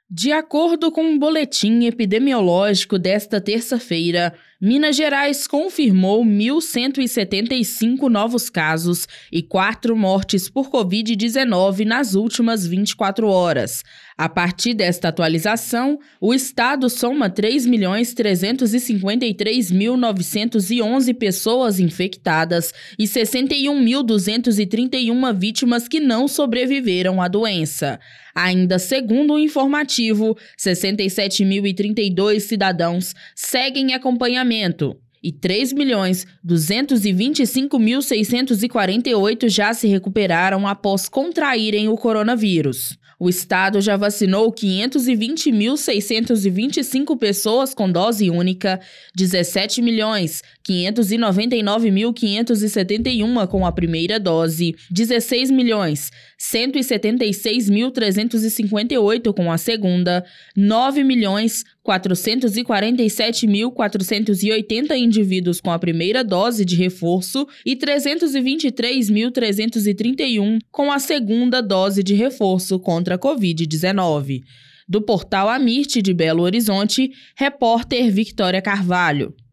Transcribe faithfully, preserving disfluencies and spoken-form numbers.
De acordo com um boletim epidemiológico desta terça-feira, Minas Gerais confirmou mil cento e setenta e cinco novos casos e quatro mortes por covid dezenove nas últimas vinte e quatro horas. A partir desta atualização, o estado soma três milhões trezentos e cinquenta e três mil novecentos e onze pessoas infectadas e sessenta e um mil duzentos e trinta e uma vítimas que não sobreviveram à doença. Ainda segundo o informativo, sessenta e sete mil e trinta e dois cidadãos seguem acompanhamento e três milhões duzentos e vinte e cinco mil seiscentos e quarenta e oito já se recuperaram após contraírem o coronavírus. O estado já vacinou quinhentos e vinte mil seiscentos e vinte e cinco pessoas com dose única, dezessete milhões quinhentos e noventa e nove mil quinhentos e setenta e um com a primeira dose, dezesseis milhões cento e setenta e seis mil trezentos e cinquenta e oito com a segunda, nove milhões quatrocentos e quarenta e sete mil quatrocentos e oitenta indivíduos com a primeira dose de reforço e trezentos e vinte e três mil trezentos e trinta e um com a segunda dose de reforço contra a covid dezenove. Do portal Amirte de Belo Horizonte, repórter Victória Carvalho.